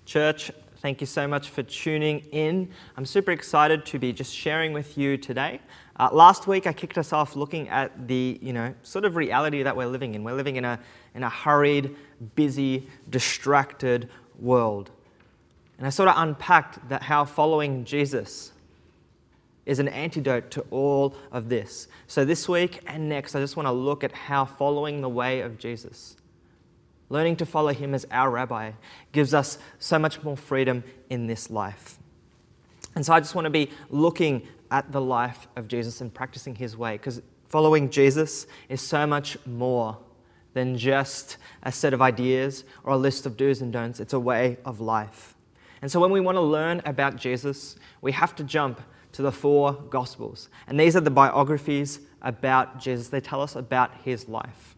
Church, thank you so much for tuning in. I'm super excited to be just sharing with you today. Last week, I kicked us off looking at the, sort of reality that we're living in. We're living in a hurried, busy, distracted world. And I sort of unpacked that how following Jesus is an antidote to all of this. So this week and next, I just want to look at how following the way of Jesus, learning to follow him as our rabbi, gives us so much more freedom in this life. And so I just want to be looking at the life of Jesus and practicing his way, because following Jesus is so much more than just a set of ideas or a list of do's and don'ts. It's a way of life. And so when we want to learn about Jesus, we have to jump to the 4 Gospels. And these are the biographies about Jesus. They tell us about his life.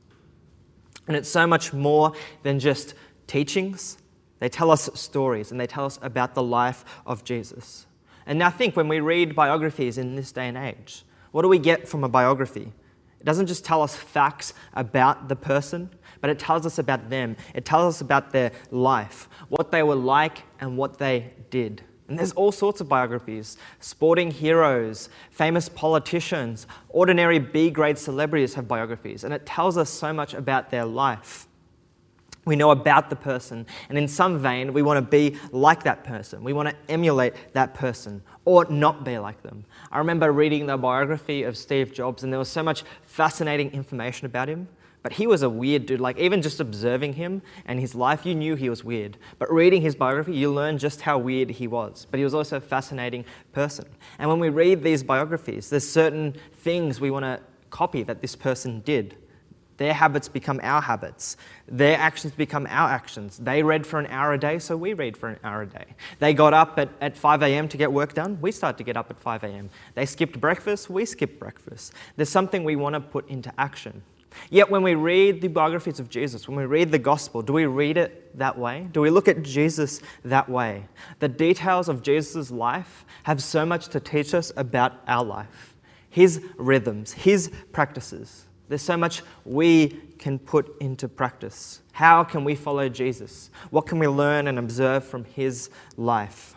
And it's so much more than just teachings. They tell us stories, and they tell us about the life of Jesus. And I think when we read biographies in this day and age, what do we get from a biography? It doesn't just tell us facts about the person, but it tells us about them. It tells us about their life, what they were like and what they did. And there's all sorts of biographies: sporting heroes, famous politicians, ordinary B-grade celebrities have biographies, and it tells us so much about their life. We know about the person, and in some vein, we want to be like that person. We want to emulate that person, or not be like them. I remember reading the biography of Steve Jobs, and there was so much fascinating information about him. But he was a weird dude. Like, even just observing him and his life, you knew he was weird. But reading his biography, you learn just how weird he was. But he was also a fascinating person. And when we read these biographies, there's certain things we want to copy that this person did. Their habits become our habits. Their actions become our actions. They read for an hour a day, so we read for an hour a day. They got up at 5 a.m. to get work done. We start to get up at 5 a.m. They skipped breakfast. We skip breakfast. There's something we want to put into action. Yet when we read the biographies of Jesus, when we read the gospel, do we read it that way? Do we look at Jesus that way? The details of Jesus' life have so much to teach us about our life. His rhythms, his practices. There's so much we can put into practice. How can we follow Jesus? What can we learn and observe from his life?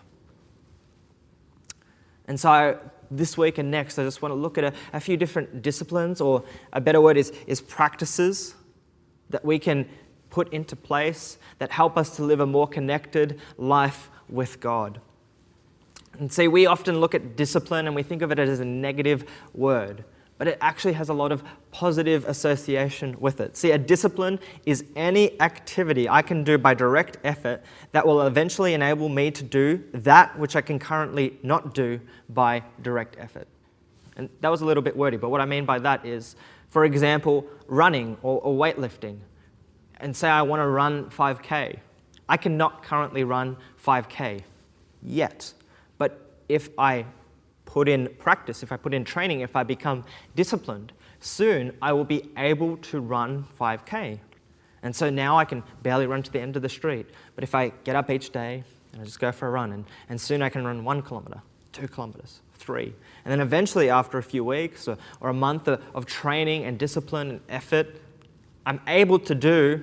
And so this week and next, I just want to look at a few different disciplines, or a better word is practices that we can put into place that help us to live a more connected life with God. And see, we often look at discipline and we think of it as a negative word, but it actually has a lot of positive association with it. See, a discipline is any activity I can do by direct effort that will eventually enable me to do that which I can currently not do by direct effort. And that was a little bit wordy, but what I mean by that is, for example, running or weightlifting. And say I want to run 5K. I cannot currently run 5K yet, but if I put in practice, if I put in training, if I become disciplined, soon I will be able to run 5K. And so now I can barely run to the end of the street. But if I get up each day and I just go for a run, and soon I can run 1 kilometer, 2 kilometers, 3. And then eventually, after a few weeks or a month of training and discipline and effort, I'm able to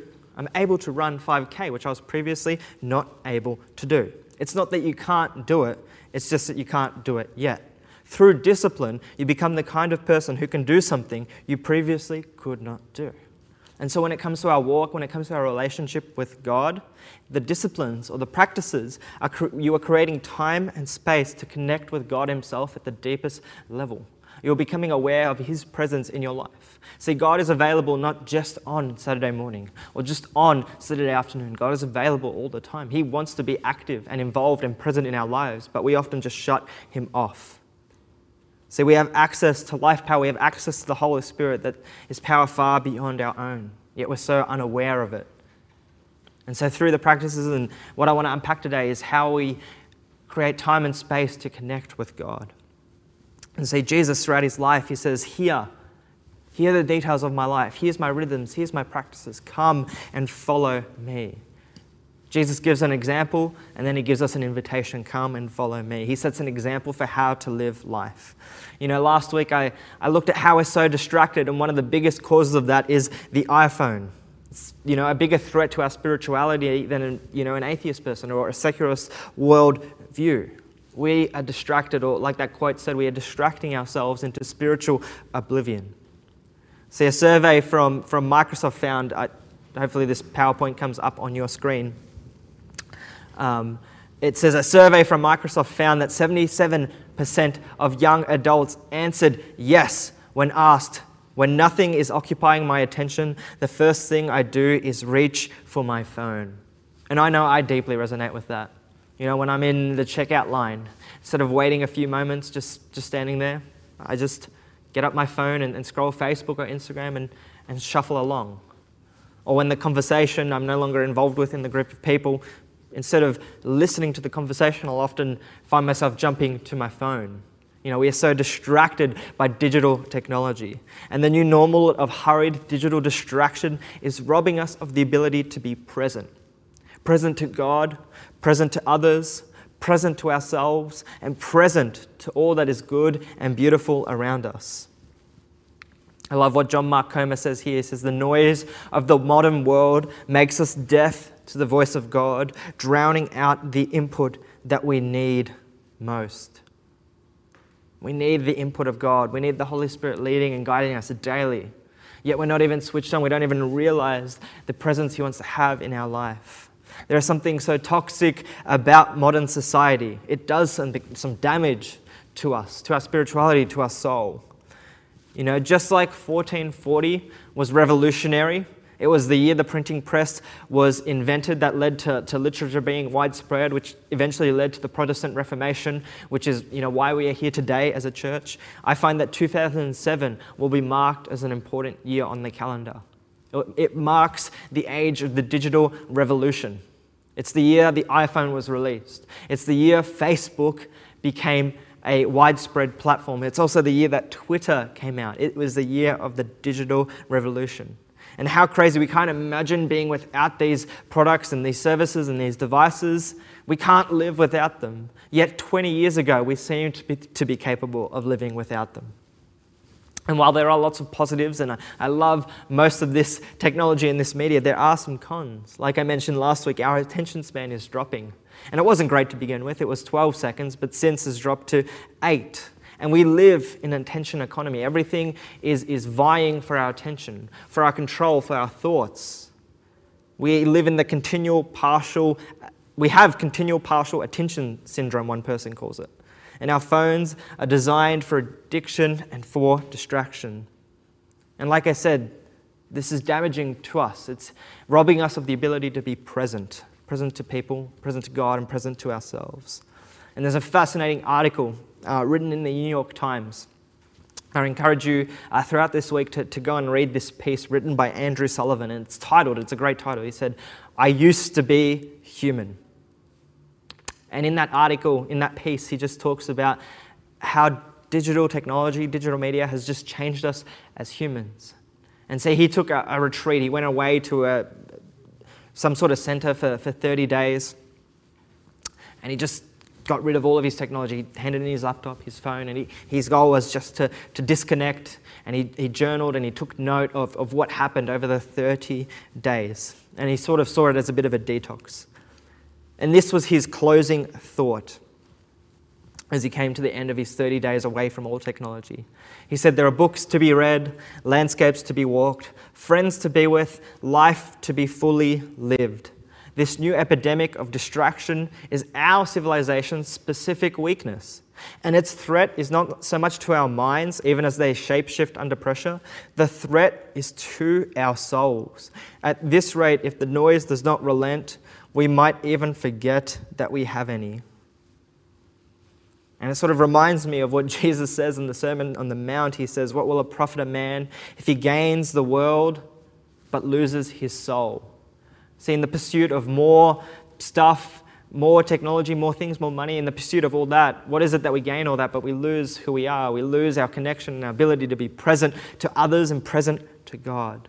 run 5K, which I was previously not able to do. It's not that you can't do it, it's just that you can't do it yet. Through discipline, you become the kind of person who can do something you previously could not do. And so when it comes to our walk, when it comes to our relationship with God, the disciplines or the practices, you are creating time and space to connect with God himself at the deepest level. You're becoming aware of his presence in your life. See, God is available not just on Saturday morning or just on Saturday afternoon. God is available all the time. He wants to be active and involved and present in our lives, but we often just shut him off. See, we have access to life power. We have access to the Holy Spirit that is power far beyond our own, yet we're so unaware of it. And so through the practices, and what I want to unpack today is how we create time and space to connect with God. And see, Jesus throughout his life, he says, here are the details of my life. Here's my rhythms. Here's my practices. Come and follow me. Jesus gives an example, and then he gives us an invitation, come and follow me. He sets an example for how to live life. Last week I looked at how we're so distracted, and one of the biggest causes of that is the iPhone. a bigger threat to our spirituality than an atheist person or a secularist world view. We are distracted, or like that quote said, we are distracting ourselves into spiritual oblivion. See, a survey from Microsoft found, hopefully this PowerPoint comes up on your screen. It says a survey from Microsoft found that 77% of young adults answered yes when asked, when nothing is occupying my attention, the first thing I do is reach for my phone. And I know I deeply resonate with that. When I'm in the checkout line, instead of waiting a few moments, just standing there, I just get up my phone and scroll Facebook or Instagram and shuffle along. Or when the conversation I'm no longer involved with in the group of people, instead of listening to the conversation, I'll often find myself jumping to my phone. We are so distracted by digital technology. And the new normal of hurried digital distraction is robbing us of the ability to be present. Present to God, present to others, present to ourselves, and present to all that is good and beautiful around us. I love what John Mark Comer says here. He says, the noise of the modern world makes us deaf to the voice of God, drowning out the input that we need most. We need the input of God. We need the Holy Spirit leading and guiding us daily. Yet we're not even switched on. We don't even realize the presence He wants to have in our life. There is something so toxic about modern society. It does some damage to us, to our spirituality, to our soul. Just like 1440 was revolutionary, it was the year the printing press was invented that led to literature being widespread, which eventually led to the Protestant Reformation, which is why we are here today as a church. I find that 2007 will be marked as an important year on the calendar. It marks the age of the digital revolution. It's the year the iPhone was released. It's the year Facebook became a widespread platform. It's also the year that Twitter came out. It was the year of the digital revolution. And how crazy, we can't imagine being without these products and these services and these devices. We can't live without them. Yet 20 years ago, we seemed to be capable of living without them. And while there are lots of positives, and I love most of this technology and this media, there are some cons. Like I mentioned last week, our attention span is dropping. And it wasn't great to begin with. It was 12 seconds, but since has dropped to 8. And we live in an attention economy. Everything is vying for our attention, for our control, for our thoughts. We live in the continual partial attention syndrome, one person calls it. And our phones are designed for addiction and for distraction. And like I said, this is damaging to us. It's robbing us of the ability to be present to people, present to God, and present to ourselves. And there's a fascinating article written in the New York Times. I encourage you throughout this week to go and read this piece written by Andrew Sullivan. And it's a great title. He said, "I used to be human." And in that article, in that piece, he just talks about how digital technology, digital media has just changed us as humans. And so he took a retreat. He went away to some sort of center for 30 days. And he just got rid of all of his technology. He handed in his laptop, his phone, and his goal was just to disconnect. And he journaled and he took note of what happened over the 30 days. And he sort of saw it as a bit of a detox. And this was his closing thought as he came to the end of his 30 days away from all technology. He said, "There are books to be read, landscapes to be walked, friends to be with, life to be fully lived. This new epidemic of distraction is our civilization's specific weakness. And its threat is not so much to our minds, even as they shapeshift under pressure. The threat is to our souls. At this rate, if the noise does not relent, we might even forget that we have any." And it sort of reminds me of what Jesus says in the Sermon on the Mount. He says, "What will it profit a man if he gains the world but loses his soul?" See, in the pursuit of more stuff, more technology, more things, more money, in the pursuit of all that, what is it that we gain all that, but we lose who we are. We lose our connection and our ability to be present to others and present to God.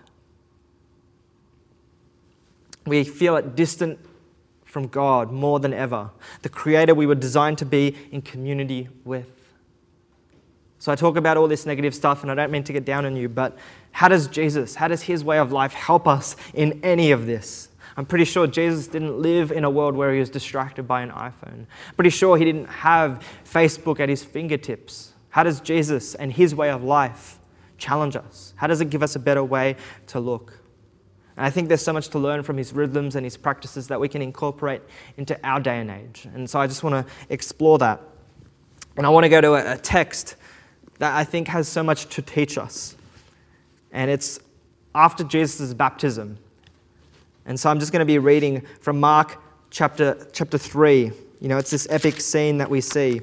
We feel it distant from God more than ever, the Creator we were designed to be in community with. So I talk about all this negative stuff, and I don't mean to get down on you, but how does his way of life help us in any of this? I'm pretty sure Jesus didn't live in a world where he was distracted by an iPhone. Pretty sure he didn't have Facebook at his fingertips. How does Jesus and his way of life challenge us? How does it give us a better way to look? And I think there's so much to learn from his rhythms and his practices that we can incorporate into our day and age. And so I just want to explore that. And I want to go to a text that I think has so much to teach us. And it's after Jesus' baptism. And so I'm just going to be reading from Mark chapter 3. It's this epic scene that we see.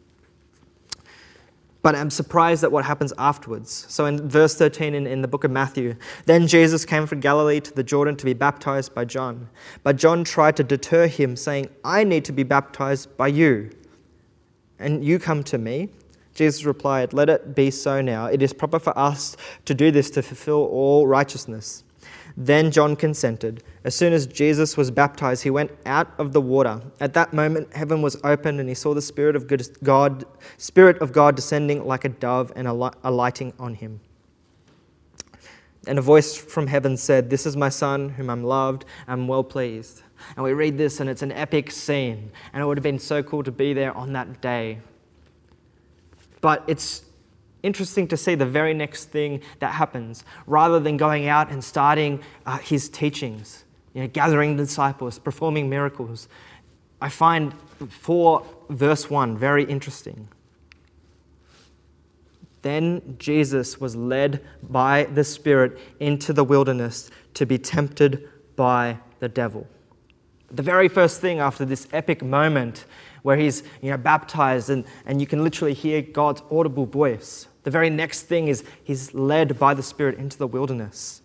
But I'm surprised at what happens afterwards. So in verse 13 in the book of Matthew, then Jesus came from Galilee to the Jordan to be baptized by John. But John tried to deter him, saying, I need to be baptized by you, and you come to me? Jesus replied, let it be so now. It is proper for us to do this to fulfill all righteousness. Then John consented. As soon as Jesus was baptized, he went out of the water. At that moment, heaven was opened, and he saw the Spirit of God descending like a dove and alighting on him. And a voice from heaven said, this is my Son, whom I'm loved, I'm well pleased. And we read this, and it's an epic scene, and it would have been so cool to be there on that day. But it's interesting to see the very next thing that happens. Rather than going out and starting his teachings, gathering the disciples, performing miracles, I find verse 1 very interesting. Then Jesus was led by the Spirit into the wilderness to be tempted by the devil. The very first thing after this epic moment where he's baptized and you can literally hear God's audible voice, the very next thing is he's led by the Spirit into the wilderness.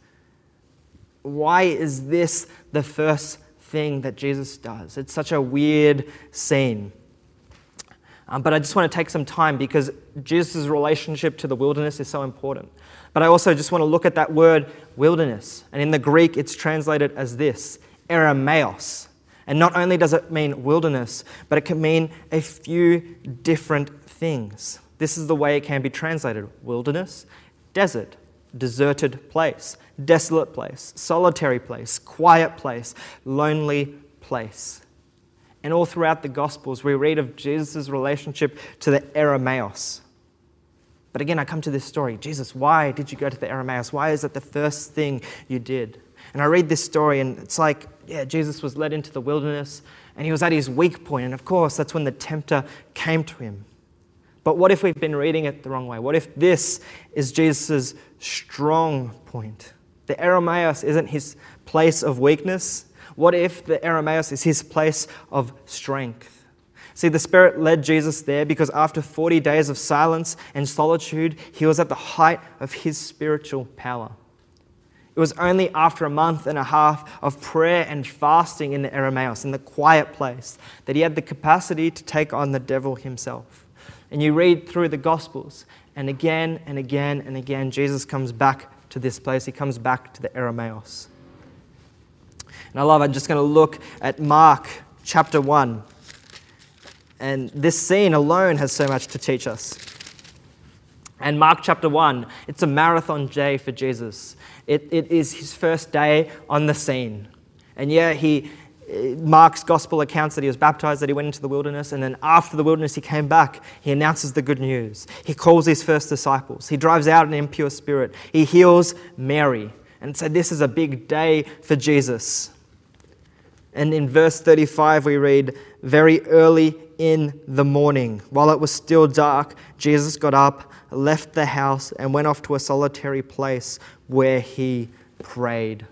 Why is this the first thing that Jesus does? It's such a weird scene. But I just want to take some time because Jesus' relationship to the wilderness is so important. But I also just want to look at that word wilderness. And in the Greek, it's translated as this, eremaos. And not only does it mean wilderness, but it can mean a few different things. This is the way it can be translated. Wilderness, desert, deserted place, desolate place, solitary place, quiet place, lonely place. And all throughout the Gospels, we read of Jesus' relationship to the eremaos. But again, I come to this story. Jesus, why did you go to the eremaos? Why is that the first thing you did? And I read this story, and it's like, Jesus was led into the wilderness, and he was at his weak point. And of course, that's when the tempter came to him. But what if we've been reading it the wrong way? What if this is Jesus' strong point? The eremaos isn't his place of weakness. What if the eremaos is his place of strength? See, the Spirit led Jesus there because after 40 days of silence and solitude, he was at the height of his spiritual power. It was only after a month and a half of prayer and fasting in the eremaos, in the quiet place, that he had the capacity to take on the devil himself. And you read through the Gospels, and again and again and again, Jesus comes back to this place. He comes back to the eremaos. And I'm just going to look at Mark chapter 1. And this scene alone has so much to teach us. And Mark chapter 1, it's a marathon day for Jesus. It is his first day on the scene. And Mark's gospel accounts that he was baptized, that he went into the wilderness, and then after the wilderness he came back. He announces the good news. He calls his first disciples. He drives out an impure spirit. He heals Mary. And so this is a big day for Jesus. And in verse 35 we read, very early in the morning, while it was still dark, Jesus got up, left the house, and went off to a solitary place where he prayed.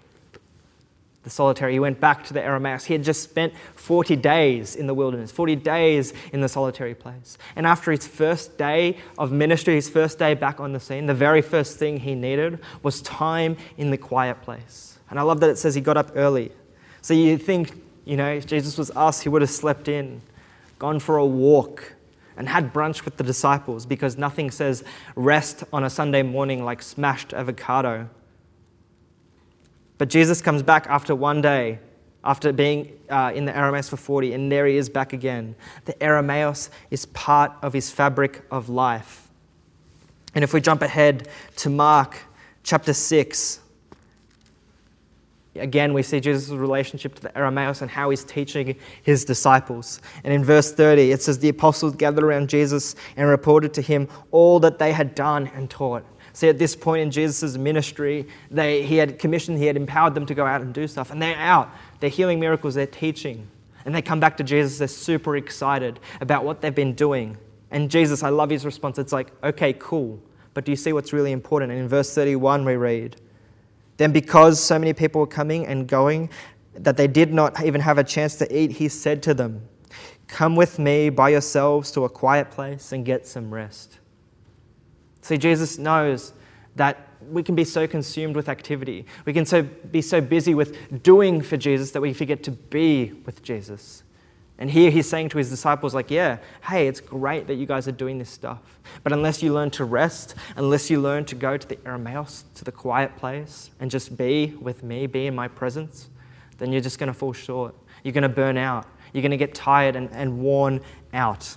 He went back to the eremaos. He had just spent 40 days in the wilderness, 40 days in the solitary place. And after his first day of ministry, his first day back on the scene, the very first thing he needed was time in the quiet place. And I love that it says he got up early. So you think, if Jesus was us, he would have slept in, gone for a walk, and had brunch with the disciples, because nothing says rest on a Sunday morning like smashed avocado. But Jesus comes back after one day, after being in the eremaos for 40, and there he is back again. The eremaos is part of his fabric of life. And if we jump ahead to Mark chapter 6, again, we see Jesus' relationship to the Aramaeus and how he's teaching his disciples. And in verse 30, it says, the apostles gathered around Jesus and reported to him all that they had done and taught. See, at this point in Jesus' ministry, he had commissioned, he had empowered them to go out and do stuff. And they're out. They're healing miracles. They're teaching. And they come back to Jesus. They're super excited about what they've been doing. And Jesus, I love his response. It's like, okay, cool. But do you see what's really important? And in verse 31, we read, then because so many people were coming and going that they did not even have a chance to eat, he said to them, come with me by yourselves to a quiet place and get some rest. See, Jesus knows that we can be so consumed with activity. We can be so busy with doing for Jesus that we forget to be with Jesus. And here he's saying to his disciples, like, yeah, hey, it's great that you guys are doing this stuff. But unless you learn to rest, unless you learn to go to the Aramaeus, to the quiet place, and just be with me, be in my presence, then you're just going to fall short. You're going to burn out. You're going to get tired and worn out.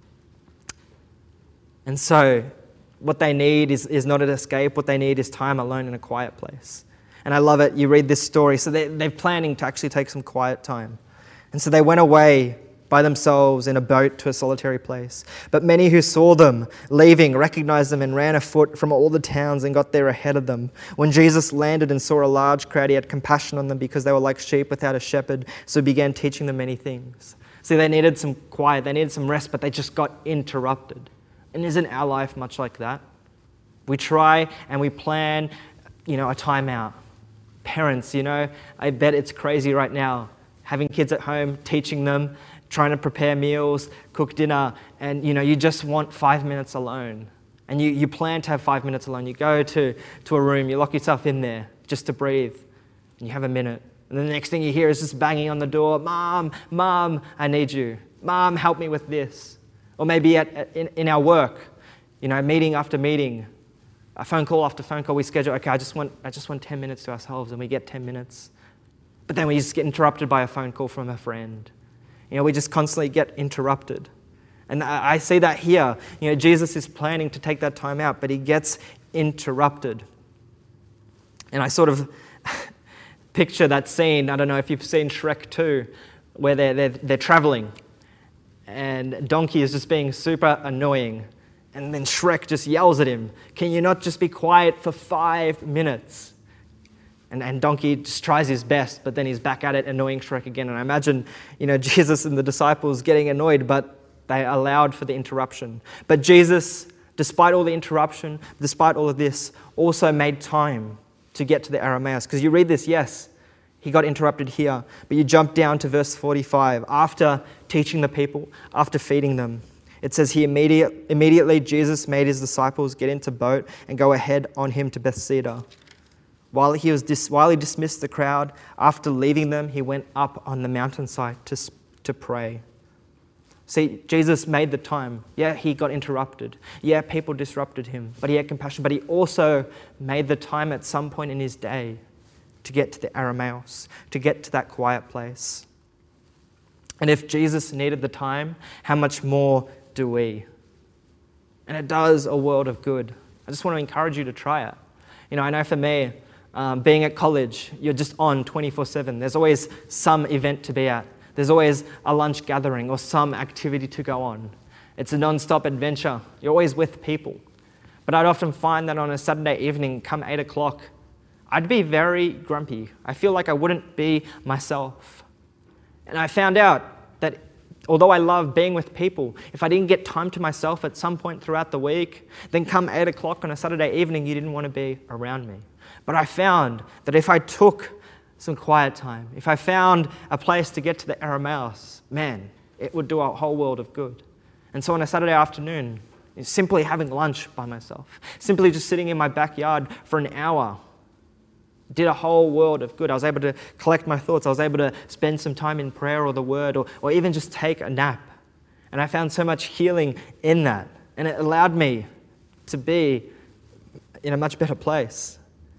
And so what they need is not an escape. What they need is time alone in a quiet place. And I love it. You read this story. So they're planning to actually take some quiet time. And so they went away by themselves in a boat to a solitary place. But many who saw them leaving recognized them and ran afoot from all the towns and got there ahead of them. When Jesus landed and saw a large crowd, he had compassion on them because they were like sheep without a shepherd, so he began teaching them many things. See, they needed some quiet, they needed some rest, but they just got interrupted. And isn't our life much like that? We try and we plan, a timeout. Parents, I bet it's crazy right now. Having kids at home, teaching them, trying to prepare meals, cook dinner, and you just want 5 minutes alone. And you plan to have 5 minutes alone. You go to a room, you lock yourself in there just to breathe, and you have a minute. And then the next thing you hear is just banging on the door, Mom, I need you. Mom, help me with this. Or maybe in our work, meeting after meeting, a phone call after phone call, we schedule, okay, I just want 10 minutes to ourselves, and we get 10 minutes. But then we just get interrupted by a phone call from a friend. We just constantly get interrupted. And I see that here. Jesus is planning to take that time out, but he gets interrupted. And I sort of picture that scene, I don't know if you've seen Shrek 2, where they're traveling. And Donkey is just being super annoying. And then Shrek just yells at him, can you not just be quiet for 5 minutes? And Donkey just tries his best, but then he's back at it, annoying Shrek again. And I imagine, Jesus and the disciples getting annoyed, but they allowed for the interruption. But Jesus, despite all the interruption, despite all of this, also made time to get to the Aramaeus. Because you read this, yes, he got interrupted here, but you jump down to verse 45. After teaching the people, after feeding them, it says here, immediately Jesus made his disciples get into boat and go ahead on him to Bethsaida. While he dismissed the crowd, after leaving them, he went up on the mountainside to pray. See, Jesus made the time. Yeah, he got interrupted. Yeah, people disrupted him, but he had compassion. But he also made the time at some point in his day to get to the Aramaeus, to get to that quiet place. And if Jesus needed the time, how much more do we? And it does a world of good. I just want to encourage you to try it. I know for me, being at college, you're just on 24/7. There's always some event to be at. There's always a lunch gathering or some activity to go on. It's a non-stop adventure. You're always with people. But I'd often find that on a Saturday evening, come 8 o'clock, I'd be very grumpy. I feel like I wouldn't be myself. And I found out that although I love being with people, if I didn't get time to myself at some point throughout the week, then come 8 o'clock on a Saturday evening, you didn't want to be around me. But I found that if I took some quiet time, if I found a place to get to the Aramaeus, man, it would do a whole world of good. And so on a Saturday afternoon, simply having lunch by myself, simply just sitting in my backyard for an hour, did a whole world of good. I was able to collect my thoughts. I was able to spend some time in prayer or the word or even just take a nap. And I found so much healing in that. And it allowed me to be in a much better place.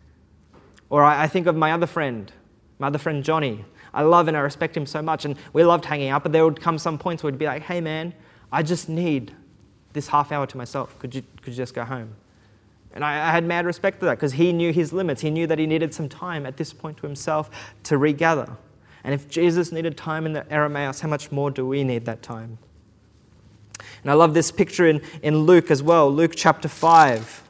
Or I think of my other friend Johnny. I love and I respect him so much, and we loved hanging out, but there would come some points where he'd be like, hey man, I just need this half hour to myself. Could you just go home? And I had mad respect for that because he knew his limits. He knew that he needed some time at this point to himself to regather. And if Jesus needed time in the Eremaus, how much more do we need that time? And I love this picture in Luke as well, Luke chapter 5.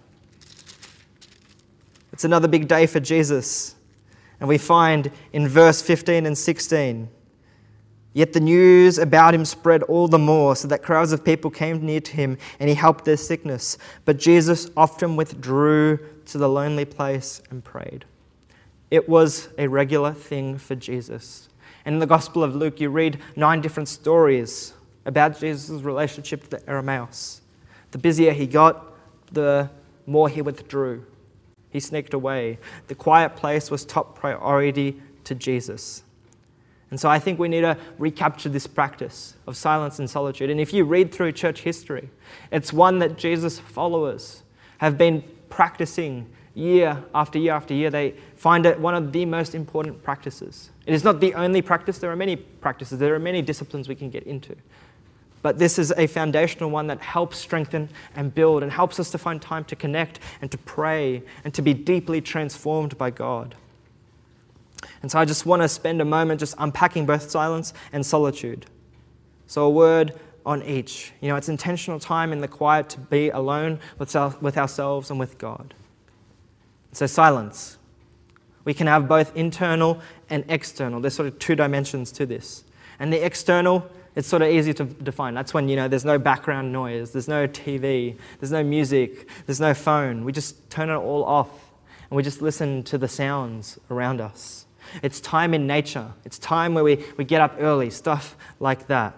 It's another big day for Jesus. And we find in verse 15 and 16, "Yet the news about him spread all the more, so that crowds of people came near to him, and he helped their sickness. But Jesus often withdrew to the lonely place and prayed." It was a regular thing for Jesus. And in the Gospel of Luke, you read 9 different stories about Jesus' relationship to the Eremaus. The busier he got, the more he withdrew. He sneaked away. The quiet place was top priority to Jesus. And so I think we need to recapture this practice of silence and solitude. And if you read through church history, it's one that Jesus' followers have been practicing year after year after year. They find it one of the most important practices. It is not the only practice. There are many practices. There are many disciplines we can get into. But this is a foundational one that helps strengthen and build and helps us to find time to connect and to pray and to be deeply transformed by God. And so I just want to spend a moment just unpacking both silence and solitude. So a word on each. It's intentional time in the quiet to be alone with ourselves and with God. So silence. We can have both internal and external. There's sort of 2 dimensions to this. And the external, it's sort of easy to define. That's when, there's no background noise, there's no TV, there's no music, there's no phone. We just turn it all off and we just listen to the sounds around us. It's time in nature. It's time where we get up early, stuff like that.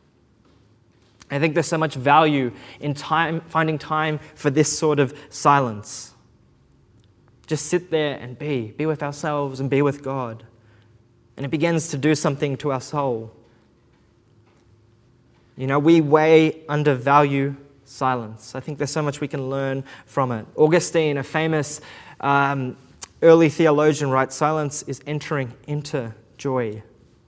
I think there's so much value in finding time for this sort of silence. Just sit there and be with ourselves and be with God. And it begins to do something to our soul. We way undervalue silence. I think there's so much we can learn from it. Augustine, a famous early theologian, writes, "Silence is entering into joy."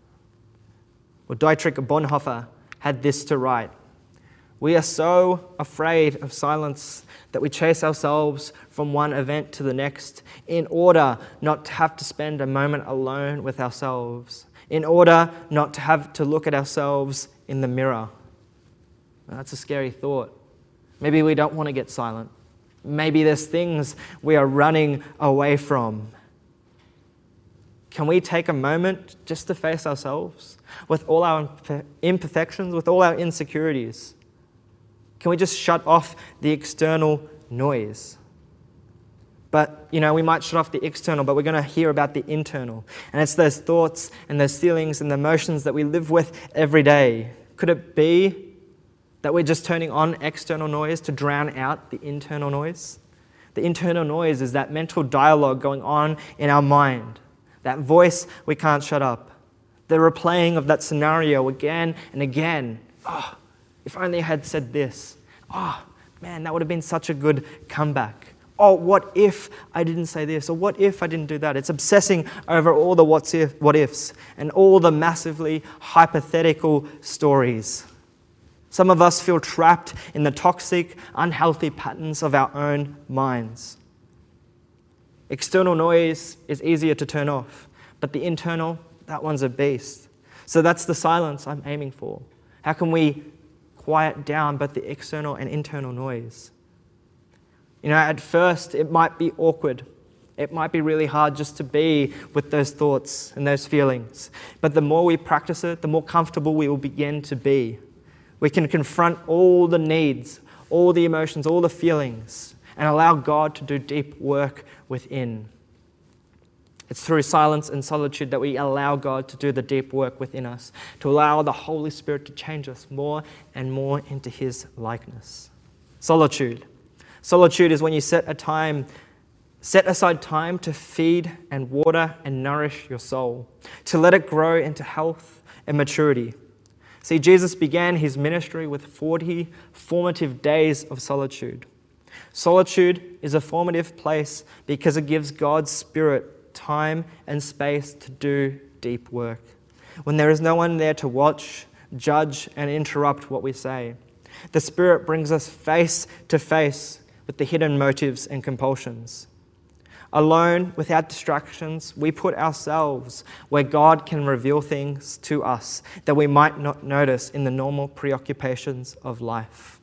Or Dietrich Bonhoeffer had this to write, "We are so afraid of silence that we chase ourselves from one event to the next in order not to have to spend a moment alone with ourselves, in order not to have to look at ourselves in the mirror." Now, that's a scary thought. Maybe we don't want to get silent. Maybe there's things we are running away from. Can we take a moment just to face ourselves with all our imperfections, with all our insecurities? Can we just shut off the external noise? But, we might shut off the external, but we're going to hear about the internal. And it's those thoughts and those feelings and the emotions that we live with every day. Could it be that we're just turning on external noise to drown out the internal noise? The internal noise is that mental dialogue going on in our mind, that voice we can't shut up, the replaying of that scenario again and again. "Oh, if only I had said this. Oh, man, that would have been such a good comeback. Oh, what if I didn't say this? Or what if I didn't do that?" It's obsessing over all the what ifs and all the massively hypothetical stories. Some of us feel trapped in the toxic, unhealthy patterns of our own minds. External noise is easier to turn off, but the internal, that one's a beast. So that's the silence I'm aiming for. How can we quiet down both the external and internal noise? At first, it might be awkward. It might be really hard just to be with those thoughts and those feelings. But the more we practice it, the more comfortable we will begin to be. We can confront all the needs, all the emotions, all the feelings, and allow God to do deep work within. It's through silence and solitude that we allow God to do the deep work within us, to allow the Holy Spirit to change us more and more into His likeness. Solitude. Solitude is when you set aside time to feed and water and nourish your soul, to let it grow into health and maturity. See, Jesus began his ministry with 40 formative days of solitude. Solitude is a formative place because it gives God's Spirit time and space to do deep work. When there is no one there to watch, judge, and interrupt what we say, the Spirit brings us face to face with the hidden motives and compulsions. Alone, without distractions, we put ourselves where God can reveal things to us that we might not notice in the normal preoccupations of life.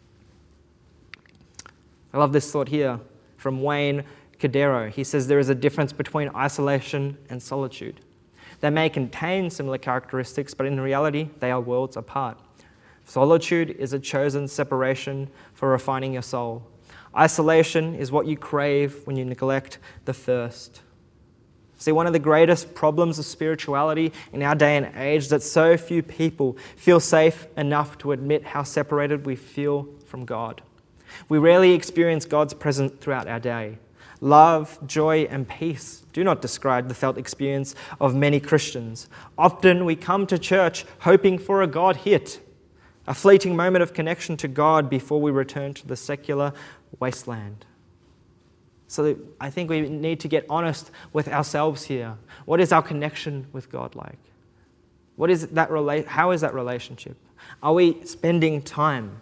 I love this thought here from Wayne Cadero. He says there is a difference between isolation and solitude. They may contain similar characteristics, but in reality, they are worlds apart. Solitude is a chosen separation for refining your soul. Isolation is what you crave when you neglect the thirst. See, one of the greatest problems of spirituality in our day and age is that so few people feel safe enough to admit how separated we feel from God. We rarely experience God's presence throughout our day. Love, joy, and peace do not describe the felt experience of many Christians. Often we come to church hoping for a God hit, a fleeting moment of connection to God before we return to the secular wasteland. So I think we need to get honest with ourselves here. What is our connection with God like? What is that how is that relationship? Are we spending time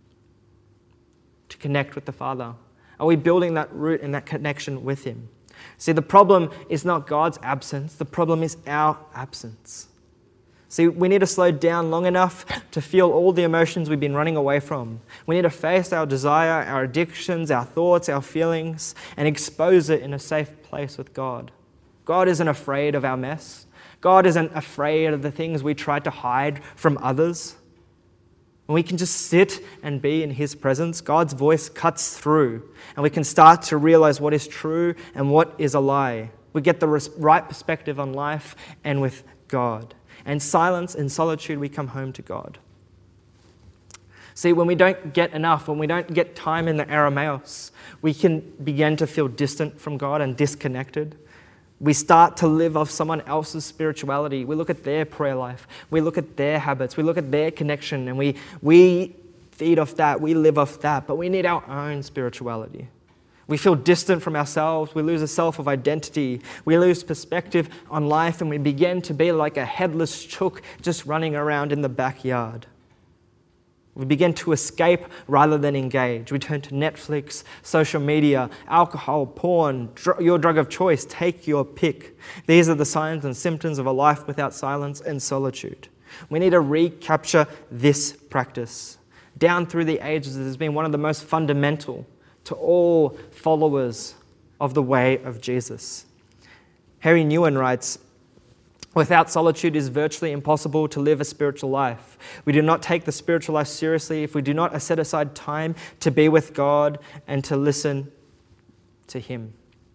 to connect with the Father? Are we building that root and that connection with Him? See, the problem is not God's absence. The problem is our absence. See, we need to slow down long enough to feel all the emotions we've been running away from. We need to face our desire, our addictions, our thoughts, our feelings, and expose it in a safe place with God. God isn't afraid of our mess. God isn't afraid of the things we try to hide from others. When we can just sit and be in His presence, God's voice cuts through, and we can start to realize what is true and what is a lie. We get the right perspective on life and with God. And silence and solitude, we come home to God. See, when we don't get enough, when we don't get time in the Aramaos, we can begin to feel distant from God and disconnected. We start to live off someone else's spirituality. We look at their prayer life. We look at their habits. We look at their connection, and we feed off that. We live off that. But we need our own spirituality. We feel distant from ourselves. We lose a self of identity. We lose perspective on life, and we begin to be like a headless chook just running around in the backyard. We begin to escape rather than engage. We turn to Netflix, social media, alcohol, porn, your drug of choice. Take your pick. These are the signs and symptoms of a life without silence and solitude. We need to recapture this practice. Down through the ages, it has been one of the most fundamental to all followers of the way of Jesus. Harry Nguyen writes, "Without solitude, it is virtually impossible to live a spiritual life. We do not take the spiritual life seriously if we do not set aside time to be with God and to listen to Him."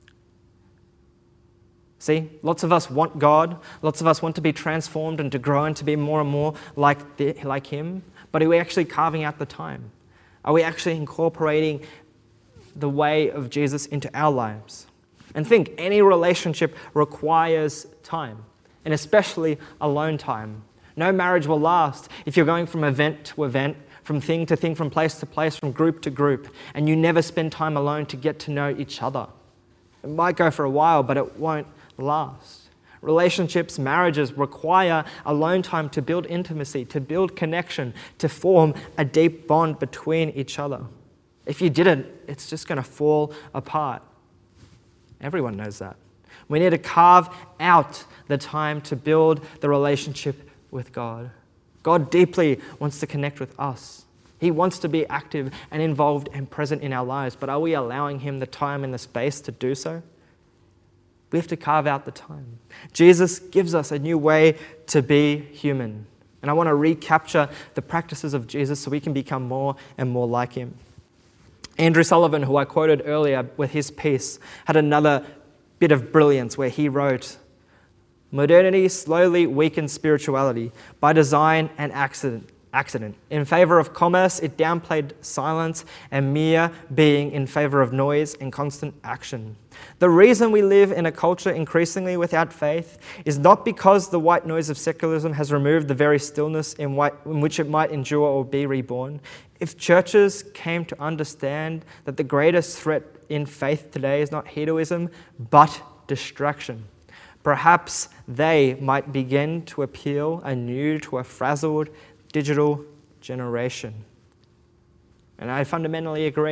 See, lots of us want God. Lots of us want to be transformed and to grow and to be more and more like Him. But are we actually carving out the time? Are we actually incorporating the way of Jesus into our lives? And think, any relationship requires time, and especially alone time. No marriage will last if you're going from event to event, from thing to thing, from place to place, from group to group, and you never spend time alone to get to know each other. It might go for a while, but it won't last. Relationships, marriages require alone time to build intimacy, to build connection, to form a deep bond between each other. If you didn't, it's just going to fall apart. Everyone knows that. We need to carve out the time to build the relationship with God. God deeply wants to connect with us. He wants to be active and involved and present in our lives, but are we allowing Him the time and the space to do so? We have to carve out the time. Jesus gives us a new way to be human. And I want to recapture the practices of Jesus so we can become more and more like Him. Andrew Sullivan, who I quoted earlier with his piece, had another bit of brilliance where he wrote, "Modernity slowly weakens spirituality by design and accident. In favor of commerce, it downplayed silence and mere being in favor of noise and constant action. The reason we live in a culture increasingly without faith is not because the white noise of secularism has removed the very stillness in which it might endure or be reborn. If churches came to understand that the greatest threat in faith today is not hedonism, but distraction, perhaps they might begin to appeal anew to a frazzled digital generation." And I fundamentally agree.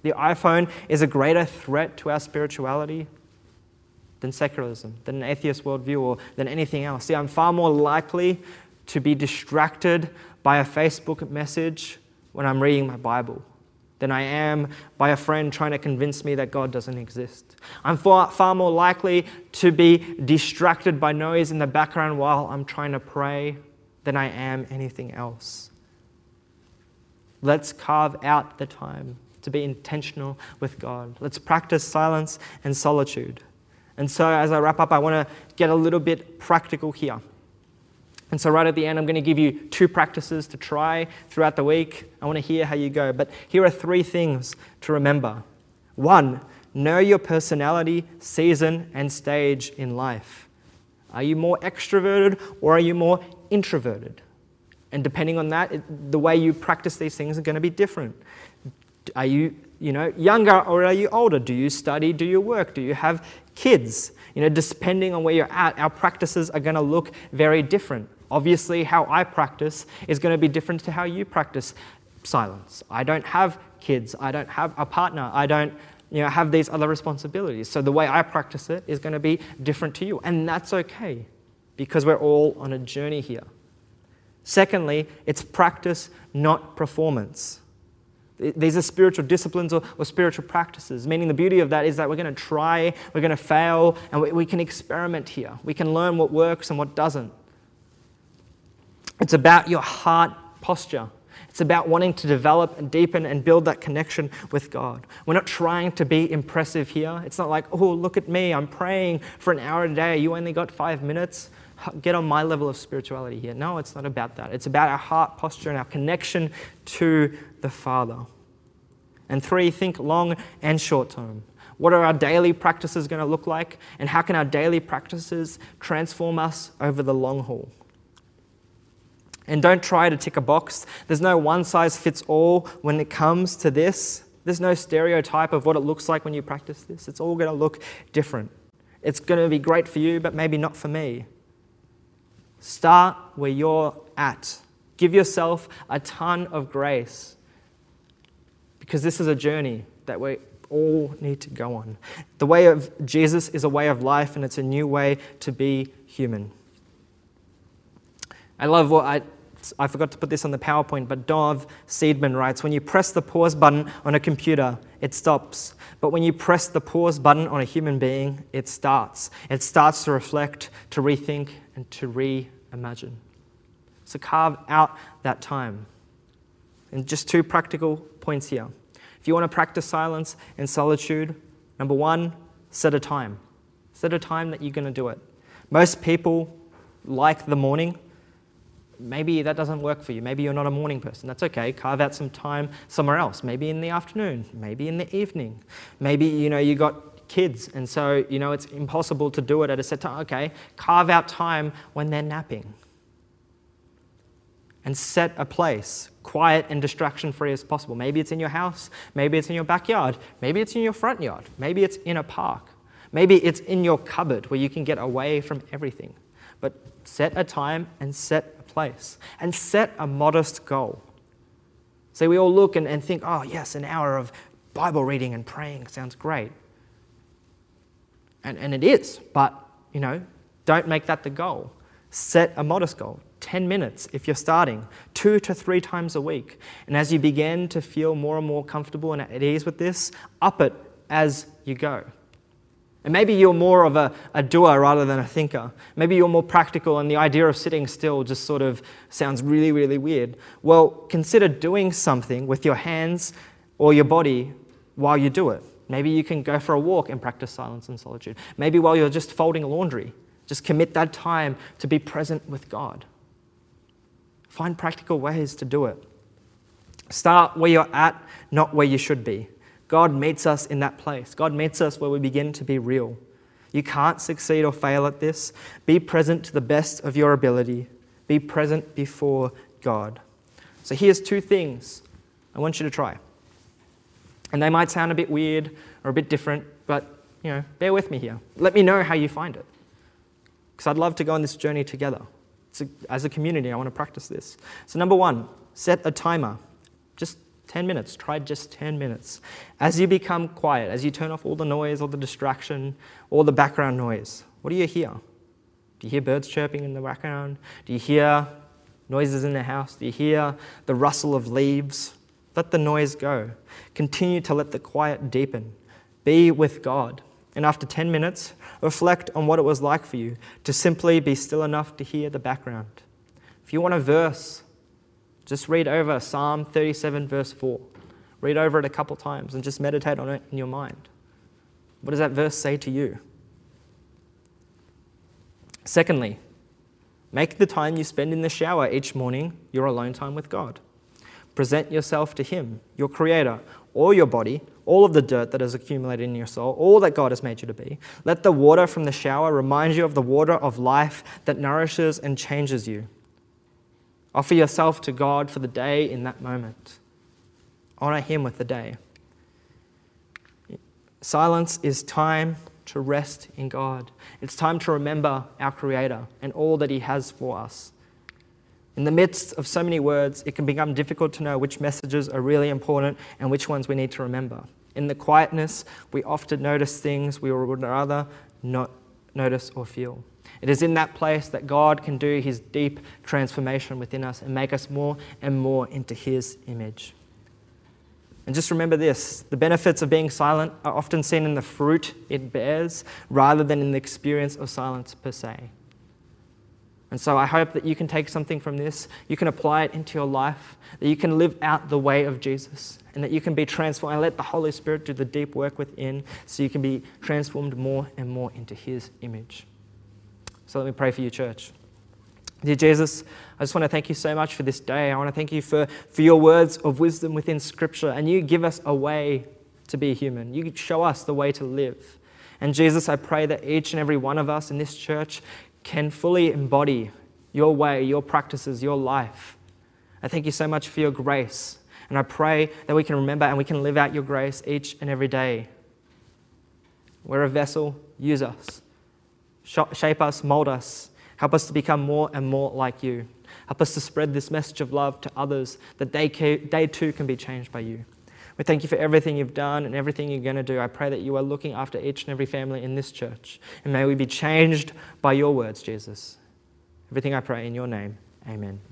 The iPhone is a greater threat to our spirituality than secularism, than an atheist worldview, or than anything else. See, I'm far more likely to be distracted by a Facebook message when I'm reading my Bible than I am by a friend trying to convince me that God doesn't exist. I'm far more likely to be distracted by noise in the background while I'm trying to pray than I am anything else. Let's carve out the time to be intentional with God. Let's practice silence and solitude. And so as I wrap up, I want to get a little bit practical here. And so right at the end, I'm going to give you 2 practices to try throughout the week. I want to hear how you go. But here are 3 things to remember. 1, know your personality, season, and stage in life. Are you more extroverted or are you more introverted? And depending on that, the way you practice these things are going to be different. Are you, younger or are you older? Do you study? Do you work? Do you have kids? Depending on where you're at, our practices are going to look very different. Obviously, how I practice is going to be different to how you practice silence. I don't have kids. I don't have a partner. I don't have these other responsibilities. So the way I practice it is going to be different to you. And that's okay, because we're all on a journey here. Secondly, it's practice, not performance. These are spiritual disciplines or spiritual practices, meaning the beauty of that is that we're going to try, we're going to fail, and we can experiment here. We can learn what works and what doesn't. It's about your heart posture. It's about wanting to develop and deepen and build that connection with God. We're not trying to be impressive here. It's not like, oh, look at me, I'm praying for an hour a day. You only got 5 minutes. Get on my level of spirituality here. No, it's not about that. It's about our heart posture and our connection to the Father. And 3, think long and short term. What are our daily practices going to look like? And how can our daily practices transform us over the long haul? And don't try to tick a box. There's no one size fits all when it comes to this. There's no stereotype of what it looks like when you practice this. It's all going to look different. It's going to be great for you, but maybe not for me. Start where you're at. Give yourself a ton of grace, because this is a journey that we all need to go on. The way of Jesus is a way of life, and it's a new way to be human. I love what I forgot to put this on the PowerPoint, but Dov Seidman writes, when you press the pause button on a computer, it stops. But when you press the pause button on a human being, it starts. It starts to reflect, to rethink, and to reimagine. So carve out that time. And just 2 practical points here. If you want to practice silence and solitude, number 1, set a time. Set a time that you're going to do it. Most people like the morning. Maybe that doesn't work for you. Maybe you're not a morning person. That's okay. Carve out some time somewhere else. Maybe in the afternoon. Maybe in the evening. Maybe, you got kids, and so, it's impossible to do it at a set time. Okay, carve out time when they're napping. And set a place, quiet and distraction-free as possible. Maybe it's in your house. Maybe it's in your backyard. Maybe it's in your front yard. Maybe it's in a park. Maybe it's in your cupboard where you can get away from everything. But set a time and set a place. And set a modest goal. So we all look and think, oh, yes, an hour of Bible reading and praying sounds great. And it is, but, don't make that the goal. Set a modest goal. 10 minutes if you're starting, 2 to 3 times a week. And as you begin to feel more and more comfortable and at ease with this, up it as you go. And maybe you're more of a doer rather than a thinker. Maybe you're more practical and the idea of sitting still just sort of sounds really, really weird. Well, consider doing something with your hands or your body while you do it. Maybe you can go for a walk and practice silence and solitude. Maybe while you're just folding laundry, just commit that time to be present with God. Find practical ways to do it. Start where you're at, not where you should be. God meets us in that place. God meets us where we begin to be real. You can't succeed or fail at this. Be present to the best of your ability. Be present before God. So here's 2 things I want you to try. And they might sound a bit weird or a bit different, but bear with me here. Let me know how you find it, because I'd love to go on this journey together. As a community, I want to practice this. So number 1, set a timer. Just 10 minutes. Try just 10 minutes. As you become quiet, as you turn off all the noise, all the distraction, all the background noise, what do you hear? Do you hear birds chirping in the background? Do you hear noises in the house? Do you hear the rustle of leaves? Let the noise go. Continue to let the quiet deepen. Be with God. And after 10 minutes, reflect on what it was like for you to simply be still enough to hear the background. If you want a verse, just read over Psalm 37, verse 4. Read over it a couple times and just meditate on it in your mind. What does that verse say to you? Secondly, make the time you spend in the shower each morning your alone time with God. Present yourself to Him, your Creator, or your body, all of the dirt that has accumulated in your soul, all that God has made you to be. Let the water from the shower remind you of the water of life that nourishes and changes you. Offer yourself to God for the day in that moment. Honor Him with the day. Silence is time to rest in God. It's time to remember our Creator and all that He has for us. In the midst of so many words, it can become difficult to know which messages are really important and which ones we need to remember. In the quietness, we often notice things we would rather not notice or feel. It is in that place that God can do His deep transformation within us and make us more and more into His image. And just remember this, the benefits of being silent are often seen in the fruit it bears rather than in the experience of silence per se. And so I hope that you can take something from this, you can apply it into your life, that you can live out the way of Jesus, and that you can be transformed and let the Holy Spirit do the deep work within so you can be transformed more and more into His image. So let me pray for you, church. Dear Jesus, I just want to thank you so much for this day. I want to thank you for your words of wisdom within Scripture, and you give us a way to be human. You show us the way to live. And Jesus, I pray that each and every one of us in this church can fully embody your way, your practices, your life. I thank you so much for your grace. And I pray that we can remember and we can live out your grace each and every day. We're a vessel, use us. Shape us, mold us. Help us to become more and more like you. Help us to spread this message of love to others, that they too can be changed by you. We thank you for everything you've done and everything you're going to do. I pray that you are looking after each and every family in this church. And may we be changed by your words, Jesus. Everything I pray in your name. Amen.